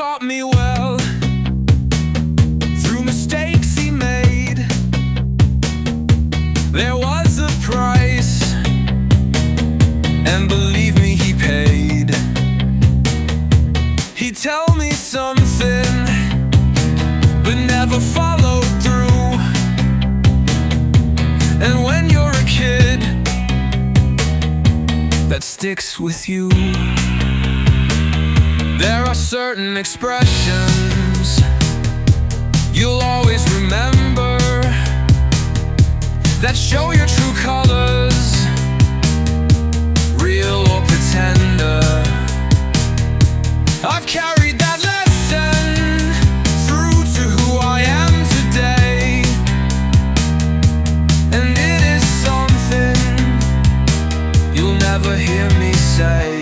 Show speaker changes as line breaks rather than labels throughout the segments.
taught me well through mistakes he made. There was a price, and believe me, he paid. He'd tell me something, but never followed through. And when you're a kid, that sticks with you. There are certain expressions you'll always remember that show your true colors, real or pretender. I've carried that lesson through to who I am today, and it is something you'll never hear me say.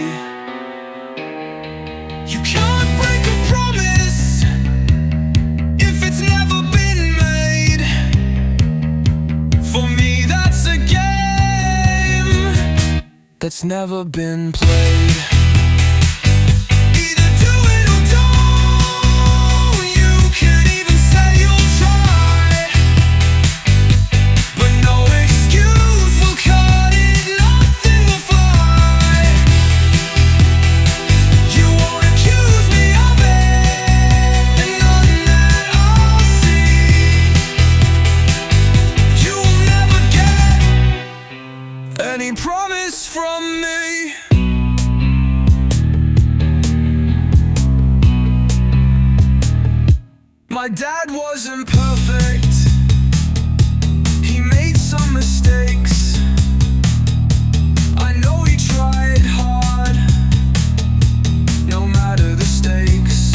You can't break a promise if it's never been made. For me, that's a game that's never been played. Either do it or don't. You could even say you'll try, but no excuse will cut it, nothing will fly. You won't accuse me of it, and none that I'll see. You will never get any promise from me. My dad wasn't perfect, he made some mistakes. I know he tried hard, no matter the stakes.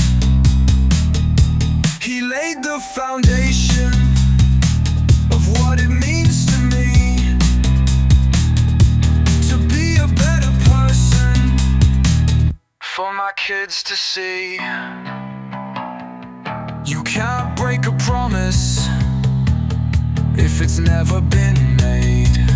He laid the foundation of what it means to me to be a better person for my kids to see. You can't break a promise if it's never been made.